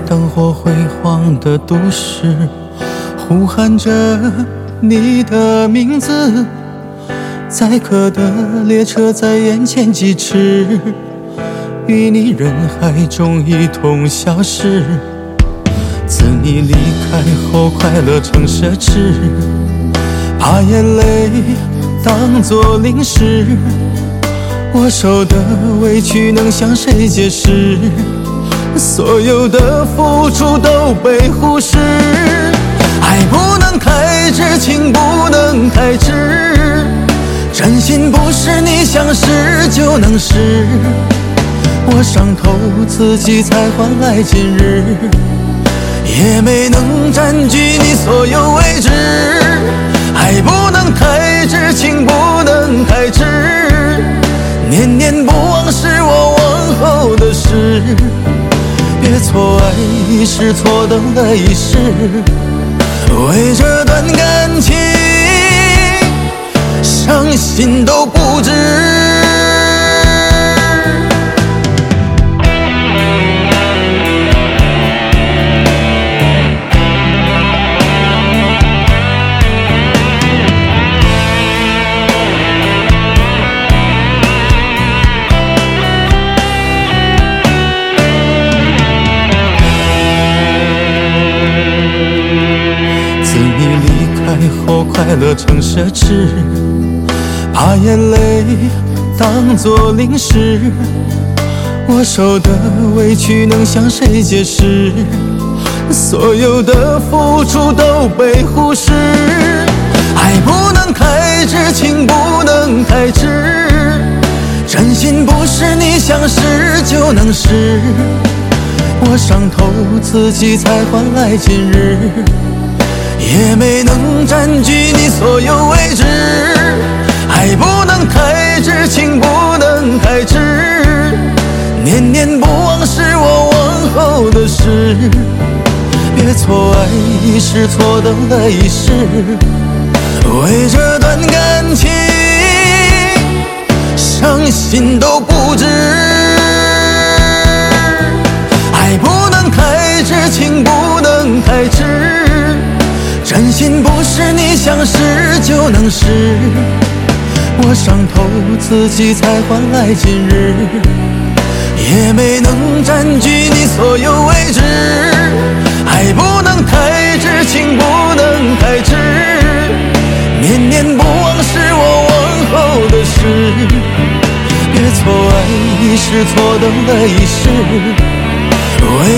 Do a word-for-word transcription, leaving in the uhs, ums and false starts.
灯火辉煌的都市，呼喊着你的名字。载客的列车在眼前疾驰，与你人海中一同消失。自你离开后，快乐成奢侈，把眼泪当作零食。我受的委屈能向谁解释？所有的付出都被忽视。爱不能太迟，情不能太迟，真心不是你想失就能失。我伤透自己才换来今日，也没能占据你所有位置。爱不能太迟，情不能太迟，念念不忘是我往后的事。别错爱一时，错等了一世，为这段感情伤心都不值。后快乐成奢侈，把眼泪当作零食。我受的委屈能向谁解释？所有的付出都被忽视。爱不能太迟，情不能太迟，真心不是你想失就能失。我伤透自己才换来今日，也没能占据你所有位置。爱不能太迟，情不能太迟，念念不忘是我往后的事。别错爱一时，错等了一世，为这段感情伤心都不值。爱不能太迟，情不能太迟，真心不是你想失就能失。我伤透自己才换来今日，也没能占据你所有位置。爱不能太迟，情不能太迟，念念不忘是我往后的事。别错爱一时，错等了一世，为